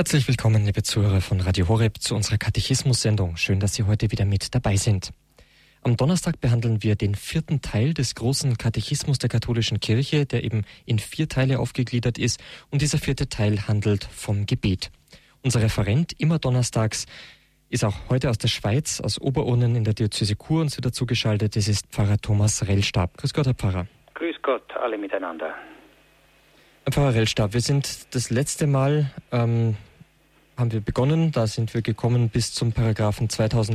Herzlich willkommen, liebe Zuhörer von Radio Horeb, zu unserer Katechismus-Sendung. Schön, dass Sie heute wieder mit dabei sind. Am Donnerstag behandeln wir den 4. Teil des großen Katechismus der katholischen Kirche, der eben in 4 Teile aufgegliedert ist. Und dieser 4. Teil handelt vom Gebet. Unser Referent immer donnerstags ist auch heute aus der Schweiz, aus Oberurnen in der Diözese Chur uns wieder zugeschaltet. Das ist Pfarrer Thomas Rellstab. Grüß Gott, Herr Pfarrer. Grüß Gott, alle miteinander. Herr Pfarrer Rellstab, wir sind das letzte Mal, haben wir begonnen, da sind wir gekommen bis zum Paragraphen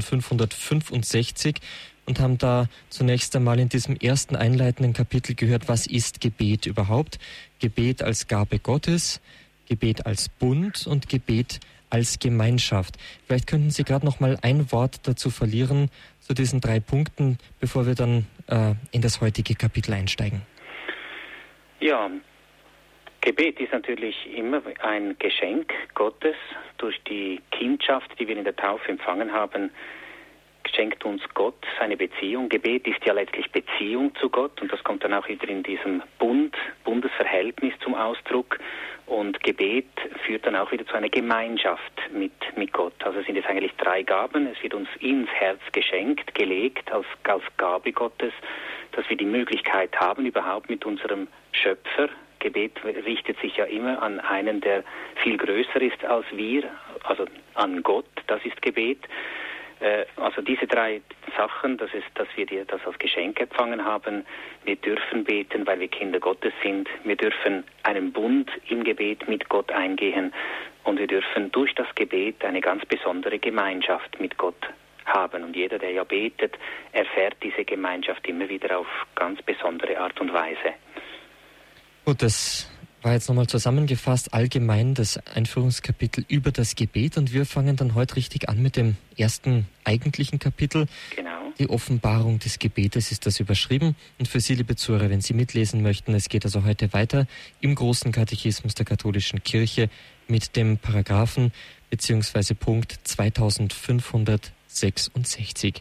2565 und haben da zunächst einmal in diesem ersten einleitenden Kapitel gehört, was ist Gebet überhaupt? Gebet als Gabe Gottes, Gebet als Bund und Gebet als Gemeinschaft. Vielleicht könnten Sie gerade noch mal ein Wort dazu verlieren, zu diesen 3 Punkten, bevor wir dann in das heutige Kapitel einsteigen. Ja, Gebet ist natürlich immer ein Geschenk Gottes. Durch die Kindschaft, die wir in der Taufe empfangen haben, schenkt uns Gott seine Beziehung. Gebet ist ja letztlich Beziehung zu Gott und das kommt dann auch wieder in diesem Bundesverhältnis zum Ausdruck. Und Gebet führt dann auch wieder zu einer Gemeinschaft mit Gott. Also sind es eigentlich 3 Gaben. Es wird uns ins Herz geschenkt, gelegt als Gabe Gottes, dass wir die Möglichkeit haben, überhaupt mit unserem Schöpfer. Gebet richtet sich ja immer an einen, der viel größer ist als wir, also an Gott, das ist Gebet. Also diese 3 Sachen, dass wir das als Geschenk empfangen haben. Wir dürfen beten, weil wir Kinder Gottes sind. Wir dürfen einen Bund im Gebet mit Gott eingehen und wir dürfen durch das Gebet eine ganz besondere Gemeinschaft mit Gott haben. Und jeder, der ja betet, erfährt diese Gemeinschaft immer wieder auf ganz besondere Art und Weise. Gut, das war jetzt nochmal zusammengefasst allgemein das Einführungskapitel über das Gebet und wir fangen dann heute richtig an mit dem ersten eigentlichen Kapitel. Genau. Die Offenbarung des Gebetes ist das überschrieben. Und für Sie, liebe Zuhörer, wenn Sie mitlesen möchten, es geht also heute weiter im großen Katechismus der katholischen Kirche mit dem Paragraphen bzw. Punkt 2566.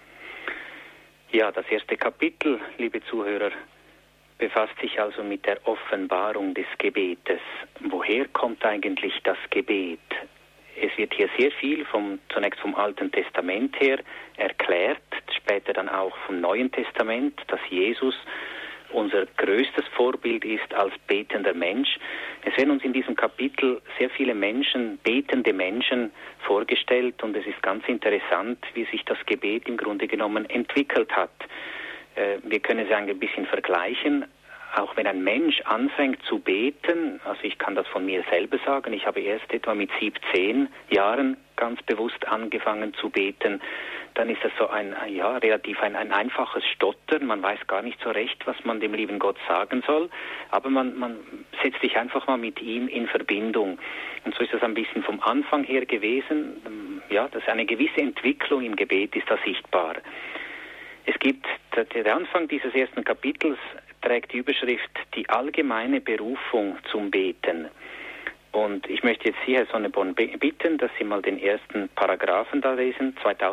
Ja, das erste Kapitel, liebe Zuhörer, befasst sich also mit der Offenbarung des Gebetes. Woher kommt eigentlich das Gebet? Es wird hier sehr viel zunächst vom Alten Testament her erklärt, später dann auch vom Neuen Testament, dass Jesus unser größtes Vorbild ist als betender Mensch. Es werden uns in diesem Kapitel sehr viele Menschen, betende Menschen vorgestellt und es ist ganz interessant, wie sich das Gebet im Grunde genommen entwickelt hat. Wir können es ein bisschen vergleichen. Auch wenn ein Mensch anfängt zu beten, also ich kann das von mir selber sagen, ich habe erst etwa mit 17 Jahren ganz bewusst angefangen zu beten, dann ist das so relativ ein einfaches Stottern. Man weiß gar nicht so recht, was man dem lieben Gott sagen soll, aber man setzt sich einfach mal mit ihm in Verbindung. Und so ist das ein bisschen vom Anfang her gewesen. Ja, dass eine gewisse Entwicklung im Gebet ist da sichtbar. Es gibt, der Anfang dieses ersten Kapitels trägt die Überschrift die allgemeine Berufung zum Beten. Und ich möchte jetzt Sie, Herr Sonneborn, bitten, dass Sie mal den ersten Paragraphen da lesen,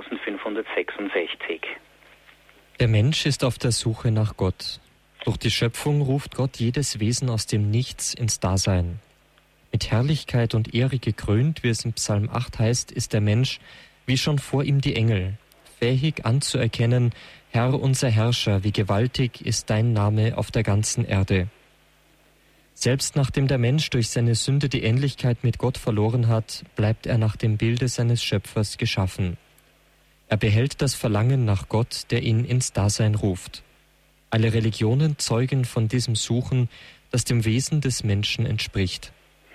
2566. Der Mensch ist auf der Suche nach Gott. Durch die Schöpfung ruft Gott jedes Wesen aus dem Nichts ins Dasein. Mit Herrlichkeit und Ehre gekrönt, wie es in Psalm 8 heißt, ist der Mensch, wie schon vor ihm die Engel, fähig anzuerkennen, Herr unser Herrscher, wie gewaltig ist dein Name auf der ganzen Erde. Selbst nachdem der Mensch durch seine Sünde die Ähnlichkeit mit Gott verloren hat, bleibt er nach dem Bilde seines Schöpfers geschaffen. Er behält das Verlangen nach Gott, der ihn ins Dasein ruft. Alle Religionen zeugen von diesem Suchen, das dem Wesen des Menschen entspricht.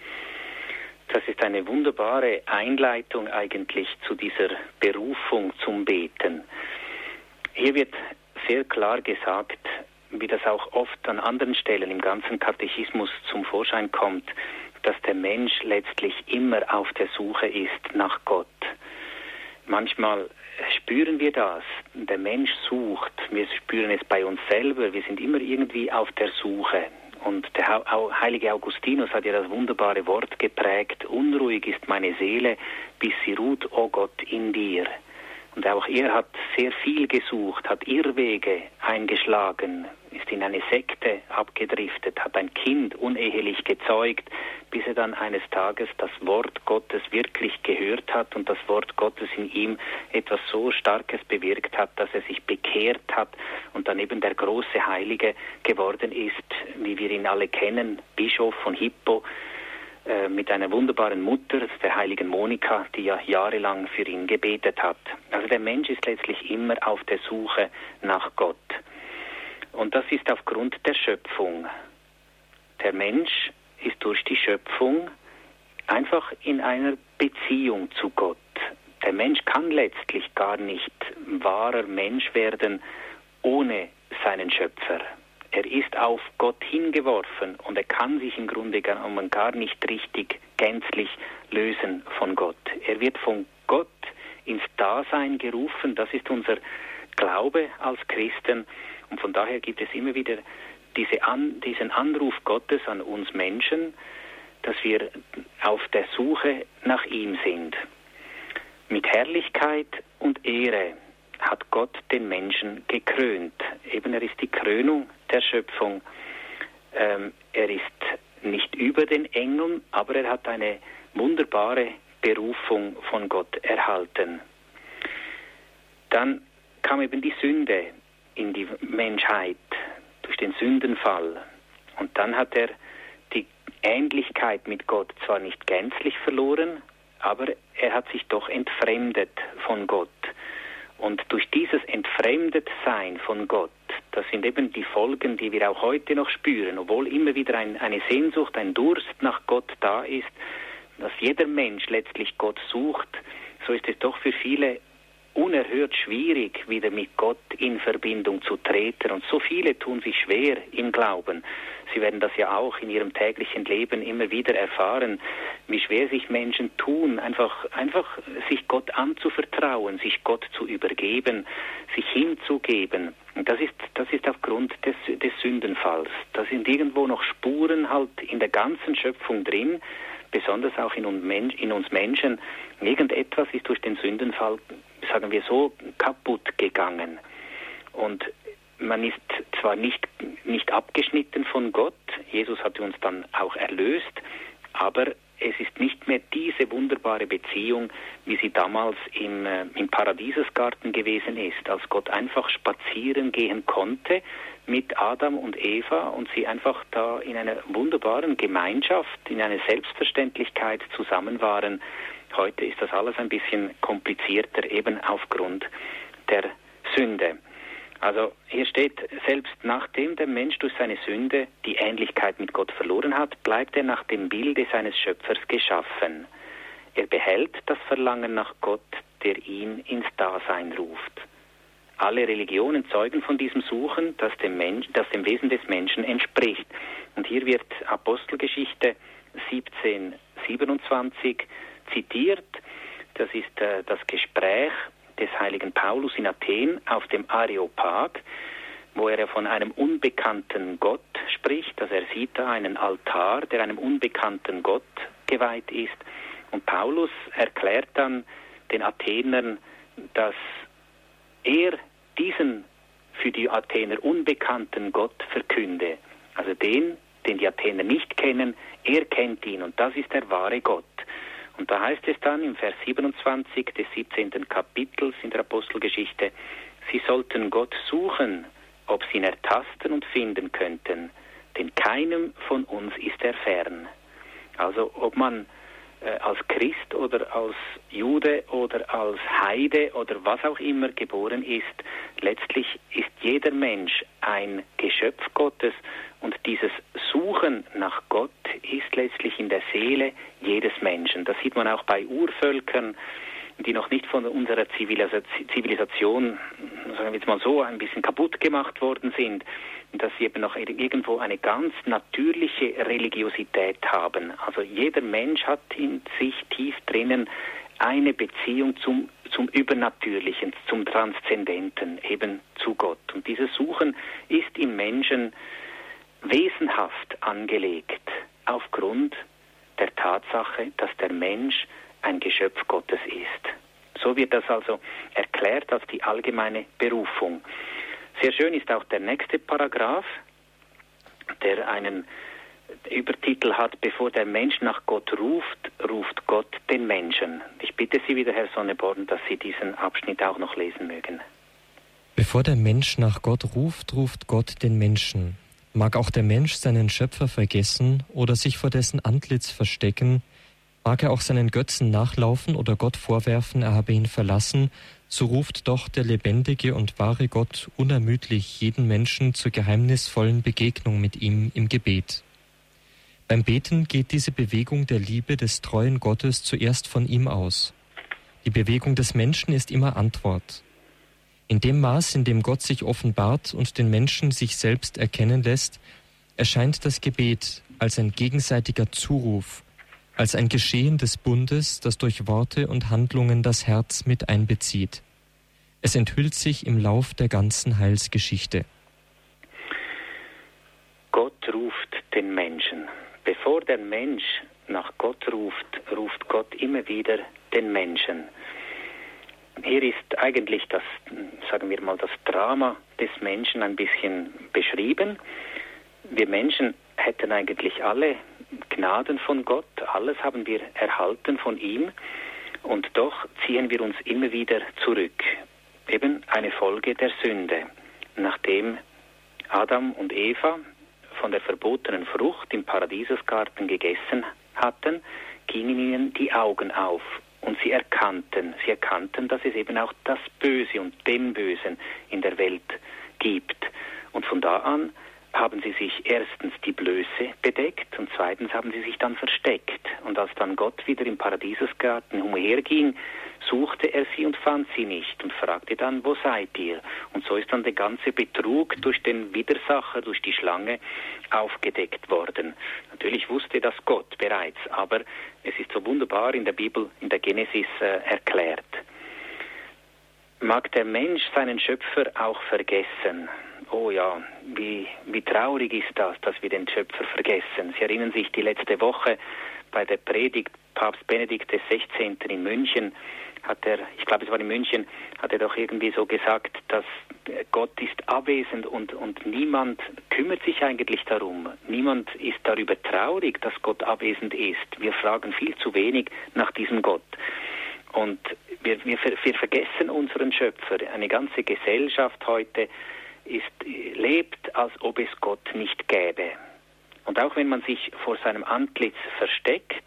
Das ist eine wunderbare Einleitung eigentlich zu dieser Berufung zum Beten. Hier wird sehr klar gesagt, wie das auch oft an anderen Stellen im ganzen Katechismus zum Vorschein kommt, dass der Mensch letztlich immer auf der Suche ist nach Gott. Manchmal spüren wir das, der Mensch sucht, wir spüren es bei uns selber, wir sind immer irgendwie auf der Suche. Und der heilige Augustinus hat ja das wunderbare Wort geprägt, unruhig ist meine Seele, bis sie ruht, o Gott, in dir. Und auch er hat sehr viel gesucht, hat Irrwege eingeschlagen, ist in eine Sekte abgedriftet, hat ein Kind unehelich gezeugt, bis er dann eines Tages das Wort Gottes wirklich gehört hat und das Wort Gottes in ihm etwas so Starkes bewirkt hat, dass er sich bekehrt hat und dann eben der große Heilige geworden ist, wie wir ihn alle kennen, Bischof von Hippo, mit einer wunderbaren Mutter, der heiligen Monika, die ja jahrelang für ihn gebetet hat. Also der Mensch ist letztlich immer auf der Suche nach Gott. Und das ist aufgrund der Schöpfung. Der Mensch ist durch die Schöpfung einfach in einer Beziehung zu Gott. Der Mensch kann letztlich gar nicht wahrer Mensch werden ohne seinen Schöpfer. Er ist auf Gott hingeworfen und er kann sich im Grunde genommen gar nicht richtig gänzlich lösen von Gott. Er wird von Gott ins Dasein gerufen, das ist unser Glaube als Christen und von daher gibt es immer wieder diesen Anruf Gottes an uns Menschen, dass wir auf der Suche nach ihm sind. Mit Herrlichkeit und Ehre hat Gott den Menschen gekrönt. Eben er ist die Krönung der Schöpfung. Er ist nicht über den Engeln, aber er hat eine wunderbare Berufung von Gott erhalten. Dann kam eben die Sünde in die Menschheit durch den Sündenfall. Und dann hat er die Ähnlichkeit mit Gott zwar nicht gänzlich verloren, aber er hat sich doch entfremdet von Gott. Und durch dieses Entfremdetsein von Gott, das sind eben die Folgen, die wir auch heute noch spüren, obwohl immer wieder eine Sehnsucht, ein Durst nach Gott da ist, dass jeder Mensch letztlich Gott sucht, so ist es doch für viele unerhört schwierig, wieder mit Gott in Verbindung zu treten. Und so viele tun sich schwer im Glauben. Sie werden das ja auch in ihrem täglichen Leben immer wieder erfahren, wie schwer sich Menschen tun, einfach sich Gott anzuvertrauen, sich Gott zu übergeben, sich hinzugeben. Und das ist aufgrund des Sündenfalls. Da sind irgendwo noch Spuren halt in der ganzen Schöpfung drin, besonders auch in uns Menschen. Irgendetwas ist durch den Sündenfall, sagen wir so, kaputt gegangen. Und man ist zwar nicht abgeschnitten von Gott, Jesus hat uns dann auch erlöst, aber es ist nicht mehr diese wunderbare Beziehung, wie sie damals im Paradiesesgarten gewesen ist, als Gott einfach spazieren gehen konnte mit Adam und Eva und sie einfach da in einer wunderbaren Gemeinschaft, in einer Selbstverständlichkeit zusammen waren. Heute ist das alles ein bisschen komplizierter, eben aufgrund der Sünde. Also hier steht, selbst nachdem der Mensch durch seine Sünde die Ähnlichkeit mit Gott verloren hat, bleibt er nach dem Bilde seines Schöpfers geschaffen. Er behält das Verlangen nach Gott, der ihn ins Dasein ruft. Alle Religionen zeugen von diesem Suchen, das dem Wesen des Menschen entspricht. Und hier wird Apostelgeschichte 17:27 zitiert. Das ist das Gespräch des heiligen Paulus in Athen auf dem Areopag, wo er von einem unbekannten Gott spricht. Also er sieht da einen Altar, der einem unbekannten Gott geweiht ist. Und Paulus erklärt dann den Athenern, dass er diesen für die Athener unbekannten Gott verkünde. Also den die Athener nicht kennen, er kennt ihn und das ist der wahre Gott. Und da heißt es dann im Vers 27 des 17. Kapitels in der Apostelgeschichte, sie sollten Gott suchen, ob sie ihn ertasten und finden könnten, denn keinem von uns ist er fern. Also ob man als Christ oder als Jude oder als Heide oder was auch immer geboren ist, letztlich ist jeder Mensch ein Geschöpf Gottes und dieses Suchen nach Gott ist letztlich in der Seele jedes Menschen. Das sieht man auch bei Urvölkern, die noch nicht von unserer Zivilisation, sagen wir jetzt mal so, ein bisschen kaputt gemacht worden sind, dass sie eben noch irgendwo eine ganz natürliche Religiosität haben. Also jeder Mensch hat in sich tief drinnen eine Beziehung zum Übernatürlichen, zum Transzendenten, eben zu Gott. Und dieses Suchen ist im Menschen wesenhaft angelegt, aufgrund der Tatsache, dass der Mensch ein Geschöpf Gottes ist. So wird das also erklärt als die allgemeine Berufung. Sehr schön ist auch der nächste Paragraph, der einen Übertitel hat: Bevor der Mensch nach Gott ruft, ruft Gott den Menschen. Ich bitte Sie wieder, Herr Sonneborn, dass Sie diesen Abschnitt auch noch lesen mögen. Bevor der Mensch nach Gott ruft, ruft Gott den Menschen. Mag auch der Mensch seinen Schöpfer vergessen oder sich vor dessen Antlitz verstecken, mag er auch seinen Götzen nachlaufen oder Gott vorwerfen, er habe ihn verlassen, so ruft doch der lebendige und wahre Gott unermüdlich jeden Menschen zur geheimnisvollen Begegnung mit ihm im Gebet. Beim Beten geht diese Bewegung der Liebe des treuen Gottes zuerst von ihm aus. Die Bewegung des Menschen ist immer Antwort. In dem Maß, in dem Gott sich offenbart und den Menschen sich selbst erkennen lässt, erscheint das Gebet als ein gegenseitiger Zuruf, als ein Geschehen des Bundes, das durch Worte und Handlungen das Herz mit einbezieht. Es enthüllt sich im Lauf der ganzen Heilsgeschichte. Gott ruft den Menschen. Bevor der Mensch nach Gott ruft, ruft Gott immer wieder den Menschen. Hier ist eigentlich das, sagen wir mal, das Drama des Menschen ein bisschen beschrieben. Wir Menschen hätten eigentlich alle Gnaden von Gott, alles haben wir erhalten von ihm, und doch ziehen wir uns immer wieder zurück. Eben eine Folge der Sünde. Nachdem Adam und Eva von der verbotenen Frucht im Paradiesgarten gegessen hatten, gingen ihnen die Augen auf. Und sie erkannten, dass es eben auch das Böse und den Bösen in der Welt gibt. Und von da an haben sie sich erstens die Blöße bedeckt und zweitens haben sie sich dann versteckt. Und als dann Gott wieder im Paradiesgarten umherging, suchte er sie und fand sie nicht und fragte dann: Wo seid ihr? Und so ist dann der ganze Betrug durch den Widersacher, durch die Schlange aufgedeckt worden. Natürlich wusste das Gott bereits, aber es ist so wunderbar in der Bibel, in der Genesis erklärt. Mag der Mensch seinen Schöpfer auch vergessen? Oh ja, wie traurig ist das, dass wir den Schöpfer vergessen. Sie erinnern sich, die letzte Woche bei der Predigt Papst Benedikt XVI. In München hat er doch irgendwie so gesagt, dass Gott ist abwesend und niemand kümmert sich eigentlich darum. Niemand ist darüber traurig, dass Gott abwesend ist. Wir fragen viel zu wenig nach diesem Gott. Und wir vergessen unseren Schöpfer. Eine ganze Gesellschaft heute lebt, als ob es Gott nicht gäbe. Und auch wenn man sich vor seinem Antlitz versteckt,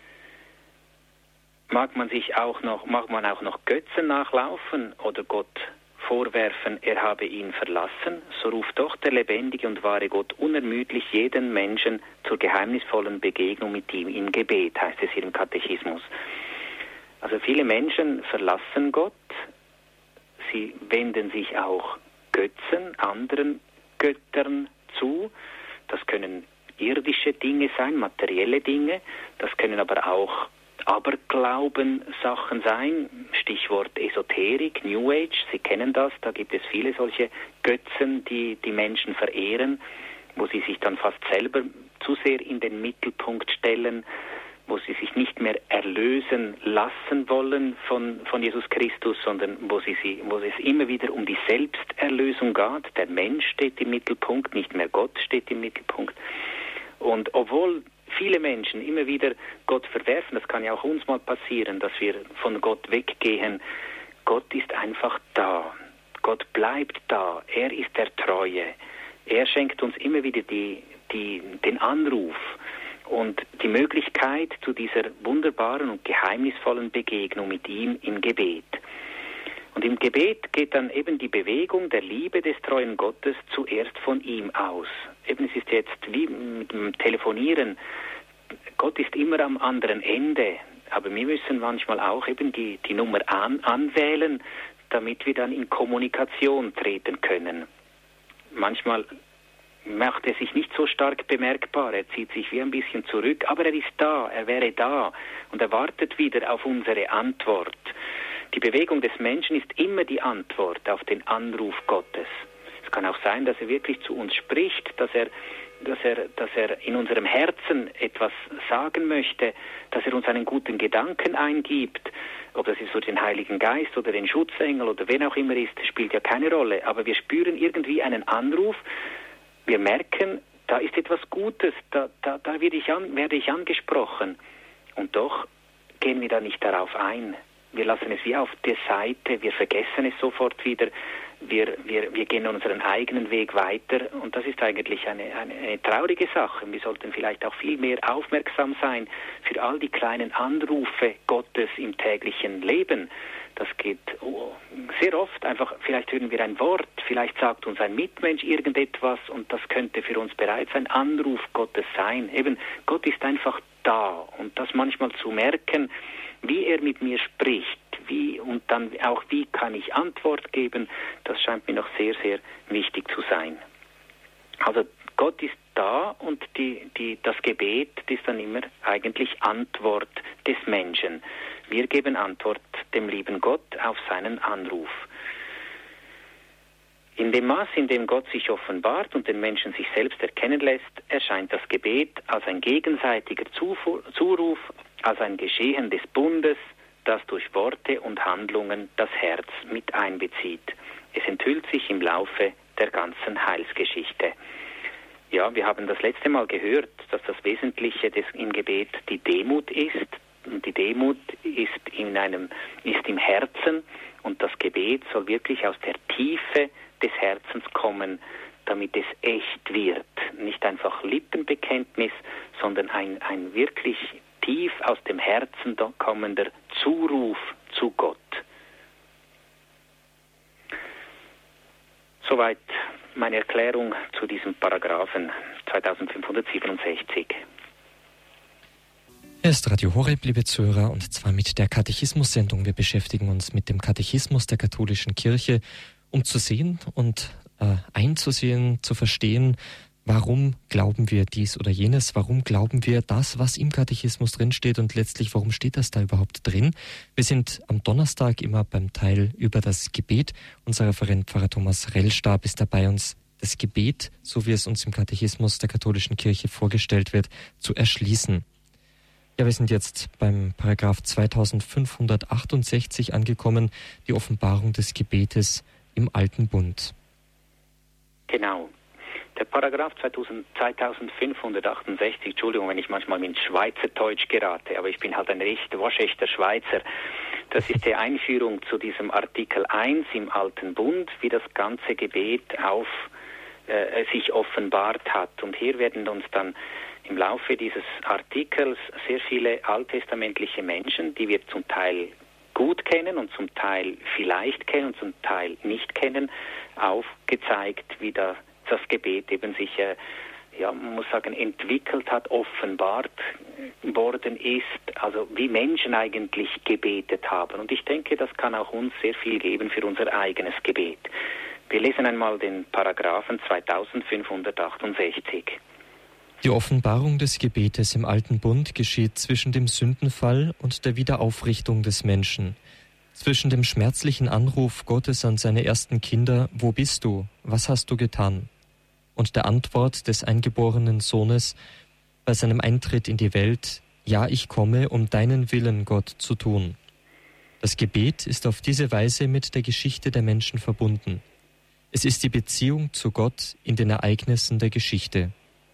mag man auch noch Götzen nachlaufen oder Gott vorwerfen, er habe ihn verlassen, so ruft doch der lebendige und wahre Gott unermüdlich jeden Menschen zur geheimnisvollen Begegnung mit ihm im Gebet, heißt es hier im Katechismus. Also viele Menschen verlassen Gott, sie wenden sich auch Götzen, anderen Göttern zu. Das können irdische Dinge sein, materielle Dinge, das können aber auch Aberglauben-Sachen sein, Stichwort Esoterik, New Age, Sie kennen das, da gibt es viele solche Götzen, die die Menschen verehren, wo sie sich dann fast selber zu sehr in den Mittelpunkt stellen, wo sie sich nicht mehr erlösen lassen wollen von Jesus Christus, sondern wo es immer wieder um die Selbsterlösung geht. Der Mensch steht im Mittelpunkt, nicht mehr Gott steht im Mittelpunkt. Und obwohl viele Menschen immer wieder Gott verwerfen, das kann ja auch uns mal passieren, dass wir von Gott weggehen, Gott ist einfach da. Gott bleibt da. Er ist der Treue. Er schenkt uns immer wieder den Anruf und die Möglichkeit zu dieser wunderbaren und geheimnisvollen Begegnung mit ihm im Gebet. Und im Gebet geht dann eben die Bewegung der Liebe des treuen Gottes zuerst von ihm aus. Eben es ist jetzt wie mit dem Telefonieren. Gott ist immer am anderen Ende, aber wir müssen manchmal auch eben die Nummer anwählen, damit wir dann in Kommunikation treten können. Manchmal macht er sich nicht so stark bemerkbar, er zieht sich wie ein bisschen zurück, aber er ist da, er wäre da und er wartet wieder auf unsere Antwort. Die Bewegung des Menschen ist immer die Antwort auf den Anruf Gottes. Es kann auch sein, dass er wirklich zu uns spricht, dass er dass er in unserem Herzen etwas sagen möchte, dass er uns einen guten Gedanken eingibt. Ob das ist so den Heiligen Geist oder den Schutzengel oder wen auch immer ist, spielt ja keine Rolle. Aber wir spüren irgendwie einen Anruf. Wir merken, da ist etwas Gutes, da werde ich angesprochen. Und doch gehen wir da nicht darauf ein. Wir lassen es wie auf der Seite, wir vergessen es sofort wieder, wir gehen unseren eigenen Weg weiter und das ist eigentlich eine traurige Sache. Wir sollten vielleicht auch viel mehr aufmerksam sein für all die kleinen Anrufe Gottes im täglichen Leben. Das geht sehr oft einfach, vielleicht hören wir ein Wort, vielleicht sagt uns ein Mitmensch irgendetwas und das könnte für uns bereits ein Anruf Gottes sein. Eben, Gott ist einfach da und das manchmal zu merken, wie er mit mir spricht, und dann auch wie kann ich Antwort geben, das scheint mir noch sehr, sehr wichtig zu sein. Also Gott ist da und das Gebet ist dann immer eigentlich Antwort des Menschen. Wir geben Antwort dem lieben Gott auf seinen Anruf. In dem Maß, in dem Gott sich offenbart und den Menschen sich selbst erkennen lässt, erscheint das Gebet als ein gegenseitiger Zuruf, als ein Geschehen des Bundes, das durch Worte und Handlungen das Herz mit einbezieht. Es enthüllt sich im Laufe der ganzen Heilsgeschichte. Ja, wir haben das letzte Mal gehört, dass das Wesentliche im Gebet die Demut ist. Und die Demut ist im Herzen und das Gebet soll wirklich aus der Tiefe des Herzens kommen, damit es echt wird. Nicht einfach Lippenbekenntnis, sondern ein wirklich tief aus dem Herzen kommender Zuruf zu Gott. Soweit meine Erklärung zu diesem Paragraphen 2567. Hier ist Radio Horeb, liebe Zuhörer, und zwar mit der Katechismus-Sendung. Wir beschäftigen uns mit dem Katechismus der katholischen Kirche, um zu sehen und einzusehen, zu verstehen, warum glauben wir dies oder jenes, warum glauben wir das, was im Katechismus drinsteht und letztlich, warum steht das da überhaupt drin? Wir sind am Donnerstag immer beim Teil über das Gebet. Unser Referent Pfarrer Thomas Rellstab ist dabei, uns das Gebet, so wie es uns im Katechismus der katholischen Kirche vorgestellt wird, zu erschließen. Ja, wir sind jetzt beim Paragraph 2568 angekommen, die Offenbarung des Gebetes im Alten Bund. Genau. Der Paragraph 2568, Entschuldigung, wenn ich manchmal ins Schweizerdeutsch gerate, aber ich bin halt ein waschechter Schweizer. Das ist die Einführung zu diesem Artikel 1 im Alten Bund, wie das ganze Gebet sich offenbart hat. Und hier werden uns dann im Laufe dieses Artikels sehr viele alttestamentliche Menschen, die wir zum Teil gut kennen und zum Teil vielleicht kennen und zum Teil nicht kennen, aufgezeigt, wie das Gebet eben sich, man muss sagen, entwickelt hat, offenbart worden ist, also wie Menschen eigentlich gebetet haben. Und ich denke, das kann auch uns sehr viel geben für unser eigenes Gebet. Wir lesen einmal den Paragraphen 2568. Die Offenbarung des Gebetes im Alten Bund geschieht zwischen dem Sündenfall und der Wiederaufrichtung des Menschen, zwischen dem schmerzlichen Anruf Gottes an seine ersten Kinder, wo bist du, was hast du getan, und der Antwort des eingeborenen Sohnes bei seinem Eintritt in die Welt, ja, ich komme, um deinen Willen, Gott, zu tun. Das Gebet ist auf diese Weise mit der Geschichte der Menschen verbunden. Es ist die Beziehung zu Gott in den Ereignissen der Geschichte.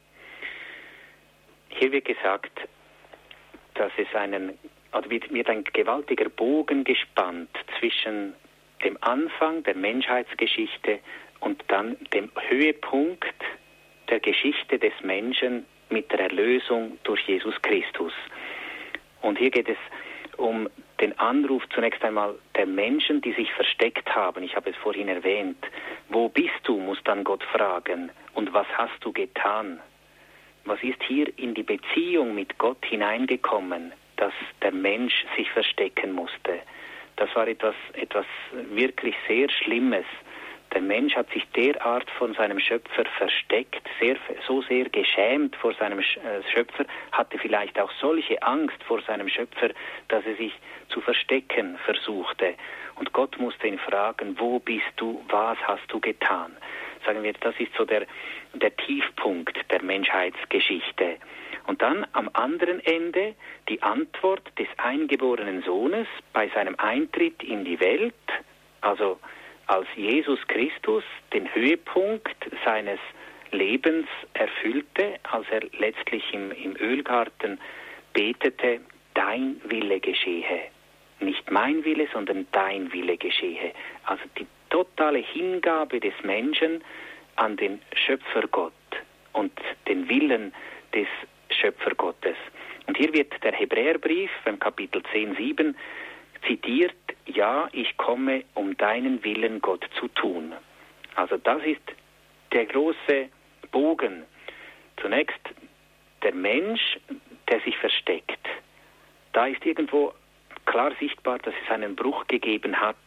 Hier wird gesagt, dass wird ein gewaltiger Bogen gespannt zwischen dem Anfang der Menschheitsgeschichte und dann dem Höhepunkt der Geschichte des Menschen mit der Erlösung durch Jesus Christus. Und hier geht es um den Anruf zunächst einmal der Menschen, die sich versteckt haben. Ich habe es vorhin erwähnt. Wo bist du, muss dann Gott fragen. Und was hast du getan? Was ist hier in die Beziehung mit Gott hineingekommen, dass der Mensch sich verstecken musste? Das war etwas wirklich sehr Schlimmes. Der Mensch hat sich derart von seinem Schöpfer versteckt, so sehr geschämt vor seinem Schöpfer, hatte vielleicht auch solche Angst vor seinem Schöpfer, dass er sich zu verstecken versuchte. Und Gott musste ihn fragen, wo bist du, was hast du getan? Sagen wir, das ist so der Tiefpunkt der Menschheitsgeschichte. Und dann am anderen Ende die Antwort des eingeborenen Sohnes bei seinem Eintritt in die Welt, also als Jesus Christus den Höhepunkt seines Lebens erfüllte, als er letztlich im Ölgarten betete, dein Wille geschehe. Nicht mein Wille, sondern dein Wille geschehe. Also die totale Hingabe des Menschen an den Schöpfergott und den Willen des Schöpfergottes. Und hier wird der Hebräerbrief beim Kapitel 10,7 zitiert, ja, ich komme, um deinen Willen, Gott, zu tun. Also das ist der große Bogen. Zunächst der Mensch, der sich versteckt. Da ist irgendwo klar sichtbar, dass es einen Bruch gegeben hat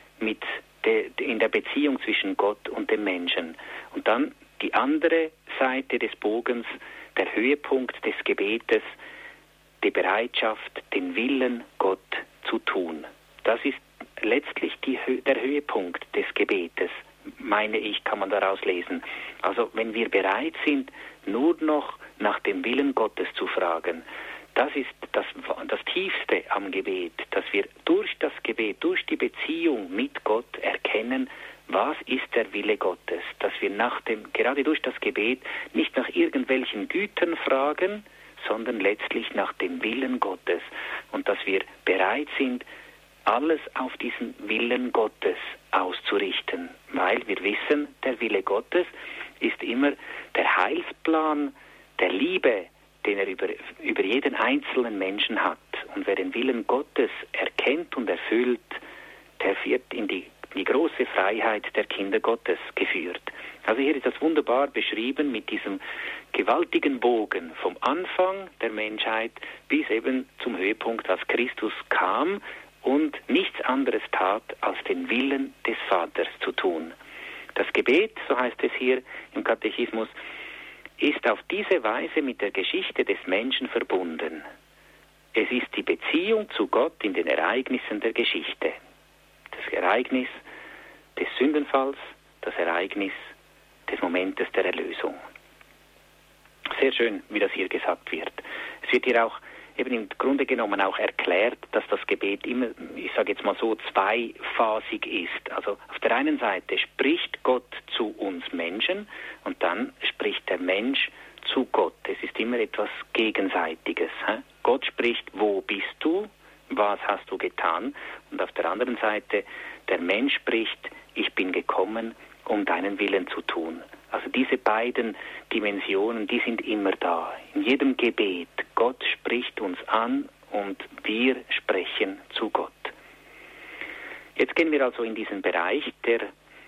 in der Beziehung zwischen Gott und dem Menschen. Und dann die andere Seite des Bogens, der Höhepunkt des Gebetes, die Bereitschaft, den Willen Gott zu tun. Das ist letztlich der Höhepunkt des Gebetes, meine ich, kann man daraus lesen. Also wenn wir bereit sind, nur noch nach dem Willen Gottes zu fragen, das ist das Tiefste am Gebet, dass wir durch das Gebet, durch die Beziehung mit Gott erkennen, was ist der Wille Gottes, dass wir gerade durch das Gebet nicht nach irgendwelchen Gütern fragen, sondern letztlich nach dem Willen Gottes und dass wir bereit sind, alles auf diesen Willen Gottes auszurichten, weil wir wissen, der Wille Gottes ist immer der Heilsplan der Liebe, den er über jeden einzelnen Menschen hat. Und wer den Willen Gottes erkennt und erfüllt, der wird in die große Freiheit der Kinder Gottes geführt. Also hier ist das wunderbar beschrieben mit diesem gewaltigen Bogen vom Anfang der Menschheit bis eben zum Höhepunkt, als Christus kam und nichts anderes tat, als den Willen des Vaters zu tun. Das Gebet, so heißt es hier im Katechismus, ist auf diese Weise mit der Geschichte des Menschen verbunden. Es ist die Beziehung zu Gott in den Ereignissen der Geschichte. Das Ereignis des Sündenfalls, das Ereignis des Momentes der Erlösung. Sehr schön, wie das hier gesagt wird. Es wird hier auch eben im Grunde genommen auch erklärt, dass das Gebet immer, ich sage jetzt mal so, zweiphasig ist. Also auf der einen Seite spricht Gott zu uns Menschen und dann spricht der Mensch zu Gott. Es ist immer etwas Gegenseitiges. Gott spricht, wo bist du? Was hast du getan? Und auf der anderen Seite, der Mensch spricht, ich bin gekommen, um deinen Willen zu tun. Also diese beiden Dimensionen, die sind immer da. In jedem Gebet, Gott spricht uns an und wir sprechen zu Gott. Jetzt gehen wir also in diesen Bereich der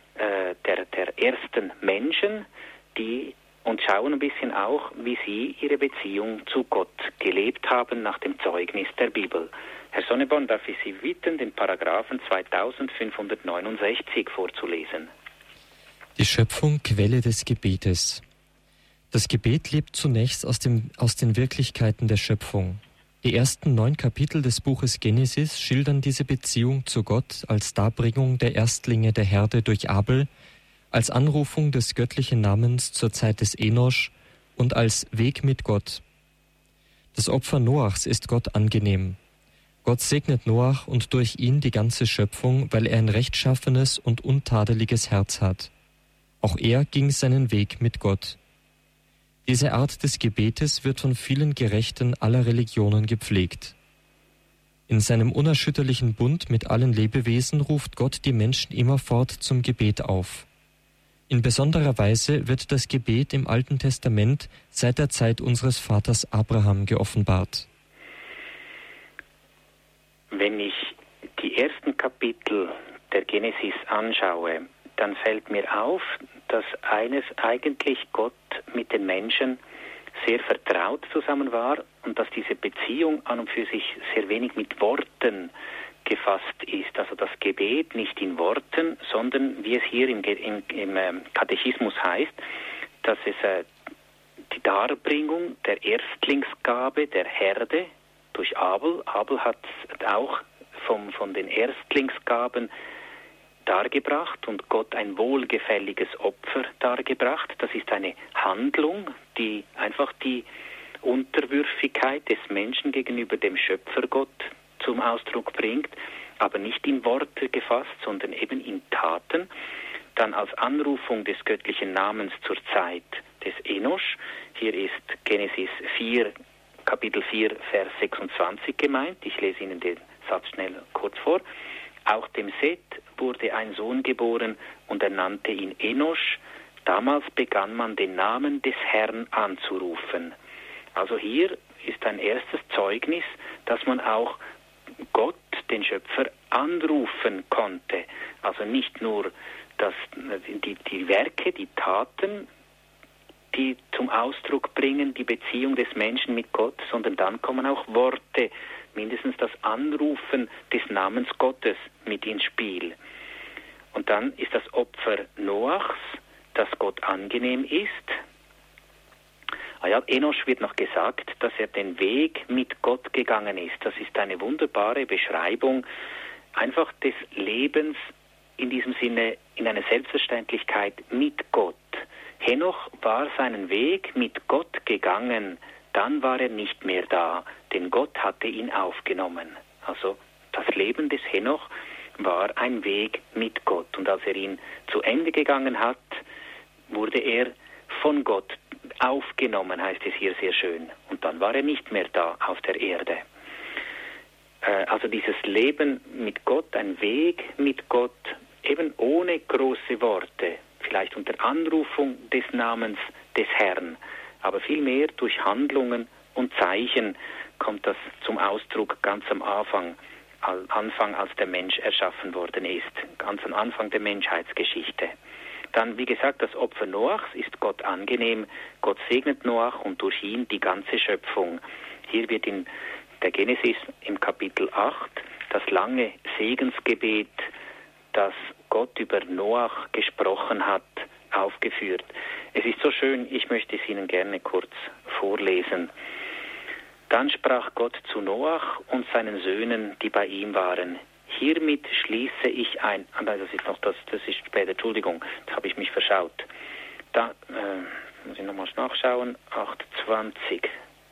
ersten Menschen, und schauen ein bisschen auch, wie sie ihre Beziehung zu Gott gelebt haben nach dem Zeugnis der Bibel. Herr Sonneborn, darf ich Sie bitten, den Paragraphen 2569 vorzulesen. Die Schöpfung, Quelle des Gebetes. Das Gebet lebt zunächst aus den Wirklichkeiten der Schöpfung. Die ersten 9 Kapitel des Buches Genesis schildern diese Beziehung zu Gott als Darbringung der Erstlinge der Herde durch Abel, als Anrufung des göttlichen Namens zur Zeit des Enosch und als Weg mit Gott. Das Opfer Noachs ist Gott angenehm. Gott segnet Noach und durch ihn die ganze Schöpfung, weil er ein rechtschaffenes und untadeliges Herz hat. Auch er ging seinen Weg mit Gott. Diese Art des Gebetes wird von vielen Gerechten aller Religionen gepflegt. In seinem unerschütterlichen Bund mit allen Lebewesen ruft Gott die Menschen immerfort zum Gebet auf. In besonderer Weise wird das Gebet im Alten Testament seit der Zeit unseres Vaters Abraham geoffenbart. Wenn ich die ersten Kapitel der Genesis anschaue, dann fällt mir auf, dass eigentlich Gott mit den Menschen sehr vertraut zusammen war und dass diese Beziehung an und für sich sehr wenig mit Worten gefasst ist. Also das Gebet nicht in Worten, sondern wie es hier im Katechismus heißt, dass es die Darbringung der Erstlingsgabe der Herde durch Abel. Abel hat auch von den Erstlingsgaben dargebracht und Gott ein wohlgefälliges Opfer dargebracht. Das ist eine Handlung, die einfach die Unterwürfigkeit des Menschen gegenüber dem Schöpfergott zum Ausdruck bringt, aber nicht in Worte gefasst, sondern eben in Taten. Dann als Anrufung des göttlichen Namens zur Zeit des Enosch. Hier ist Genesis 4, Kapitel 4, Vers 26 gemeint. Ich lese Ihnen den Satz schnell kurz vor. Auch dem Seth wurde ein Sohn geboren und er nannte ihn Enosch. Damals begann man den Namen des Herrn anzurufen. Also hier ist ein erstes Zeugnis, dass man auch Gott, den Schöpfer, anrufen konnte. Also nicht nur die Werke, die Taten, die zum Ausdruck bringen, die Beziehung des Menschen mit Gott, sondern dann kommen auch Worte, mindestens das Anrufen des Namens Gottes mit ins Spiel. Und dann ist das Opfer Noachs, das Gott angenehm ist. Enosch wird noch gesagt, dass er den Weg mit Gott gegangen ist. Das ist eine wunderbare Beschreibung einfach des Lebens in diesem Sinne in einer Selbstverständlichkeit mit Gott. Henoch war seinen Weg mit Gott gegangen, dann war er nicht mehr da, denn Gott hatte ihn aufgenommen. Also das Leben des Henoch war ein Weg mit Gott. Und als er ihn zu Ende gegangen hat, wurde er von Gott aufgenommen, heißt es hier sehr schön. Und dann war er nicht mehr da auf der Erde. Also dieses Leben mit Gott, ein Weg mit Gott, eben ohne große Worte, vielleicht unter Anrufung des Namens des Herrn, aber vielmehr durch Handlungen und Zeichen kommt das zum Ausdruck ganz am Anfang, als der Mensch erschaffen worden ist, ganz am Anfang der Menschheitsgeschichte. Dann, wie gesagt, das Opfer Noachs ist Gott angenehm. Gott segnet Noach und durch ihn die ganze Schöpfung. Hier wird in der Genesis im Kapitel 8 das lange Segensgebet, das Gott über Noach gesprochen hat, aufgeführt. Es ist so schön, ich möchte es Ihnen gerne kurz vorlesen. Dann sprach Gott zu Noach und seinen Söhnen, die bei ihm waren: Hiermit schließe ich ein... das ist später, Entschuldigung, da habe ich mich verschaut. Da muss ich nochmals nachschauen, 8,20.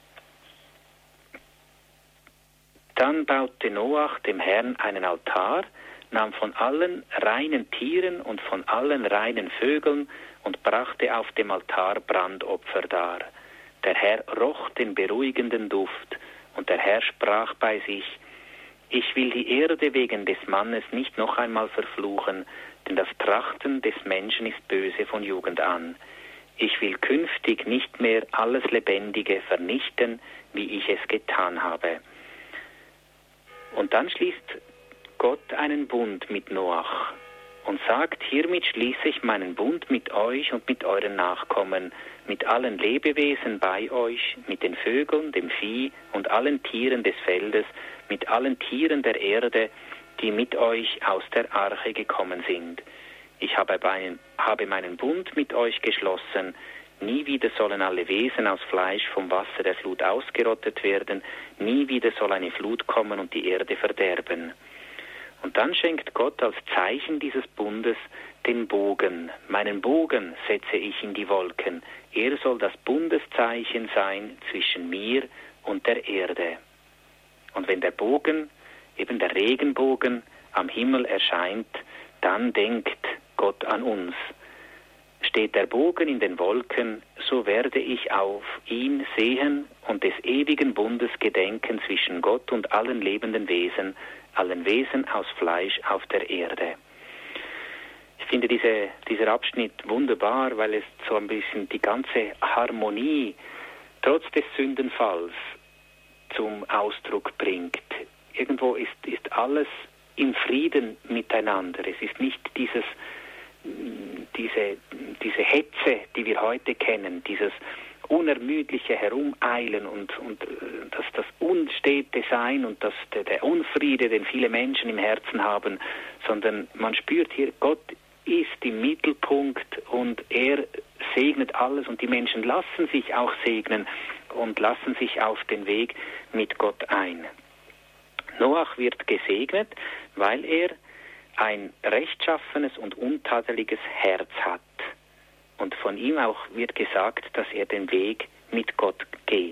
Dann baute Noach dem Herrn einen Altar, nahm von allen reinen Tieren und von allen reinen Vögeln und brachte auf dem Altar Brandopfer dar. Der Herr roch den beruhigenden Duft, und der Herr sprach bei sich: Ich will die Erde wegen des Mannes nicht noch einmal verfluchen, denn das Trachten des Menschen ist böse von Jugend an. Ich will künftig nicht mehr alles Lebendige vernichten, wie ich es getan habe. Und dann schließt Gott einen Bund mit Noach und sagt: Hiermit schließe ich meinen Bund mit euch und mit euren Nachkommen, mit allen Lebewesen bei euch, mit den Vögeln, dem Vieh und allen Tieren des Feldes, mit allen Tieren der Erde, die mit euch aus der Arche gekommen sind. Ich habe meinen Bund mit euch geschlossen. Nie wieder sollen alle Wesen aus Fleisch vom Wasser der Flut ausgerottet werden. Nie wieder soll eine Flut kommen und die Erde verderben. Und dann schenkt Gott als Zeichen dieses Bundes den Bogen. Meinen Bogen setze ich in die Wolken. Er soll das Bundeszeichen sein zwischen mir und der Erde. Und wenn der Bogen, eben der Regenbogen, am Himmel erscheint, dann denkt Gott an uns. Steht der Bogen in den Wolken, so werde ich auf ihn sehen und des ewigen Bundes gedenken zwischen Gott und allen lebenden Wesen, allen Wesen aus Fleisch auf der Erde. Ich finde dieser Abschnitt wunderbar, weil es so ein bisschen die ganze Harmonie trotz des Sündenfalls zum Ausdruck bringt. Irgendwo ist alles im Frieden miteinander. Es ist nicht diese Hetze, die wir heute kennen, dieses unermüdliche Herumeilen und das unstete Sein und der Unfriede, den viele Menschen im Herzen haben, sondern man spürt hier, Gott ist im Mittelpunkt und er segnet alles und die Menschen lassen sich auch segnen und lassen sich auf den Weg mit Gott ein. Noach wird gesegnet, weil er ein rechtschaffenes und untadeliges Herz hat. Und von ihm auch wird gesagt, dass er den Weg mit Gott geht.